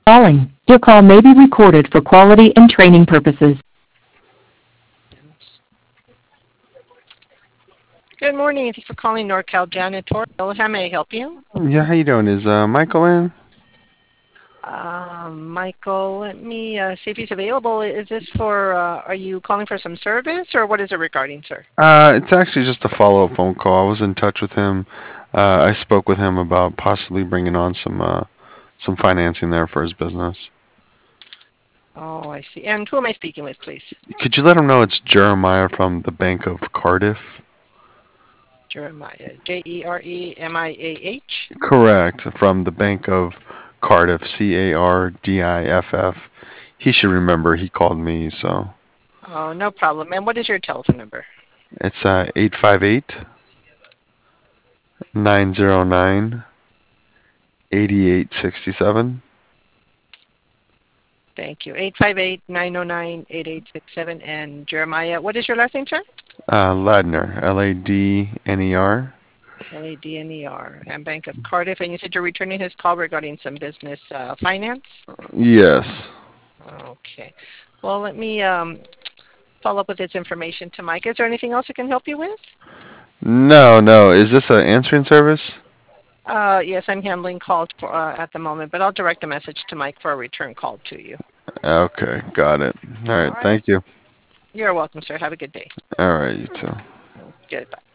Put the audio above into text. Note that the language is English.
Calling. Your call may be recorded for quality and training purposes. Good morning. Thank you for calling NorCal Janitorial. How may I help you? Yeah, how you doing? Is Michael in? Michael, let me see if he's available. Is this for, are you calling for some service or what is it regarding, sir? It's actually just a follow-up phone call. I was in touch with him. I spoke with him about possibly bringing on some financing there for his business. Oh, I see. And who am I speaking with, please? Could you let him know it's Jeremiah from the Bank of Cardiff? Jeremiah. Jeremiah. Correct, from the Bank of Cardiff, Cardiff. He should remember he called me, so Oh, no problem. And what is your telephone number? it's 858-909-8867. Thank you. 858-909-8867. And Jeremiah, what is your last name, sir? Ladner, Ladner. Ladner. And Bank of Cardiff. And you said you're returning his call regarding some business finance? Yes. Okay. Well, let me follow up with this information to Mike. Is there anything else I can help you with? No, no. Is this an answering service? Yes, I'm handling calls at the moment, but I'll direct a message to Mike for a return call to you. Okay, got it. All All right, right. thank you. You're welcome, sir. Have a good day. All right, you too. Goodbye.